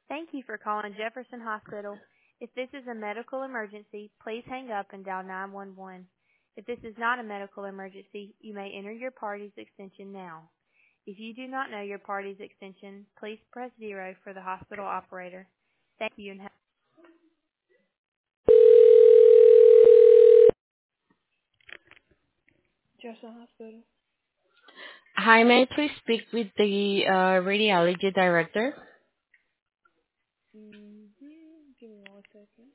Thank you for calling Jefferson Hospital. If this is a medical emergency, please hang up and dial 911. If this is not a medical emergency, you may enter your party's extension now. If you do not know your party's extension, please press 0 for the hospital operator. Thank you and have Jefferson Hospital. Hi, may I please speak with the radiology director? Give me 1 second.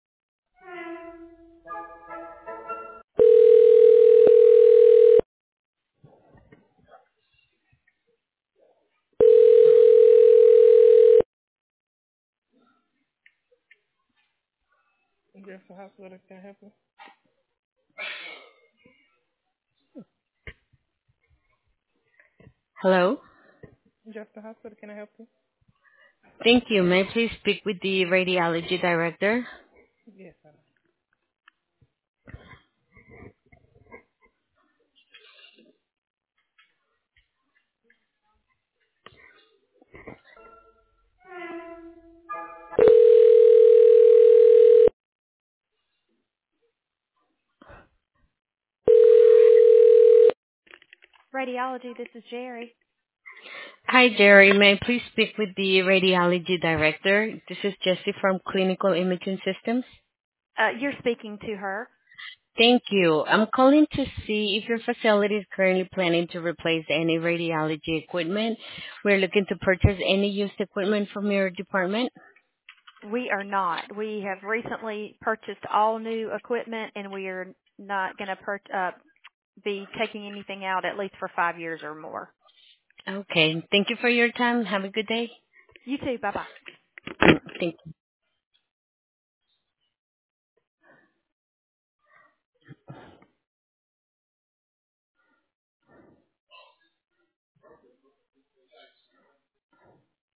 Jefferson Hospital, can I help you? Hello? Jefferson Hospital, can I help you? Thank you. May I please speak with the radiology director? Yes, Radiology, this is Jerry. Hi, Jerry. May I please speak with the radiology director? This is Jessie from Clinical Imaging Systems. You're speaking to her. Thank you. I'm calling to see if your facility is currently planning to replace any radiology equipment. We're looking to purchase any used equipment from your department. We are not. We have recently purchased all new equipment, and we are not going to be taking anything out at least for 5 years or more. Okay. Thank you for your time. Have a good day. You too. Bye-bye. Thank you.